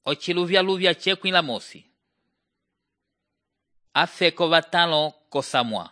ochiluvya chekwila mosi. Afeko vatalo kosamwa.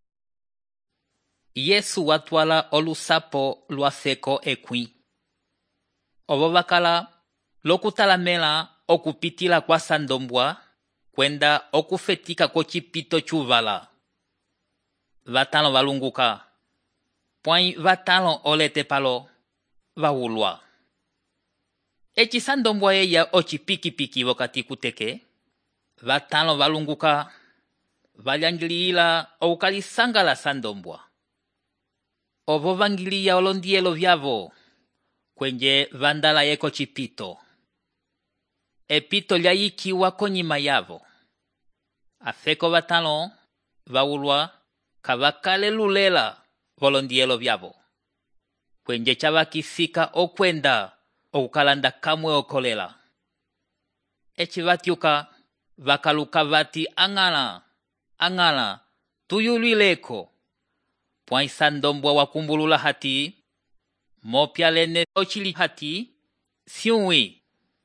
Yesu watwala olusapo luafeko ekwi. Ovo vakala lokutalamela okupitila kwa sandombwa kwenda okufetika kochipito chuvala. Vatalo valunguka. Pwai vatalo olete palo vahulwa. Echi sandombwa eya ochipikipiki wakati kuteke. Vatalo valunguka. Valyangilila okukalisangala sandombwa. Ovo vangilia olondielo vyavo. Kwenye vandala yeko chipito. Epito lyayikiwa konyima yavo. Afeko vatalo vahulwa kavakale lulela volondielo vyavo. Kwenye chavakisika okwenda okukalanda kamwe okolela. Echi vatyuka vakaluka vati angala tuyulwileko. Pwai sandombwa wakumbulula hati mopya lene ochili hati siuwi.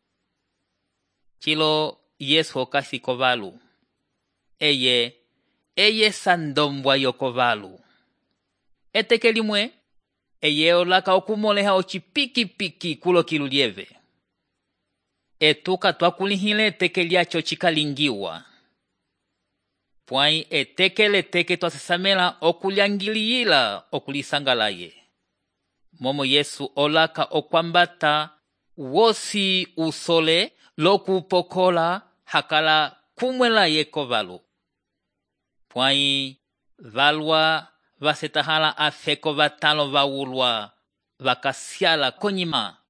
Chilo Yesu okasi kovalu. Eye sandombwa yokovalu. Eteke limwe eye olaka okumoleha ochipikipiki kulo kilulieve. Etuka twakulihile eteke lyacho chikalingiwa. Pwai eteke leteke twasesamela okulyangilila okulisangalaye. Momo Yesu olaka okwambata wosi usole lokupokola hakala kumwela yekovalu. Pwai valwa vasetahala afeko vatalo vahulwa vakasiala konyima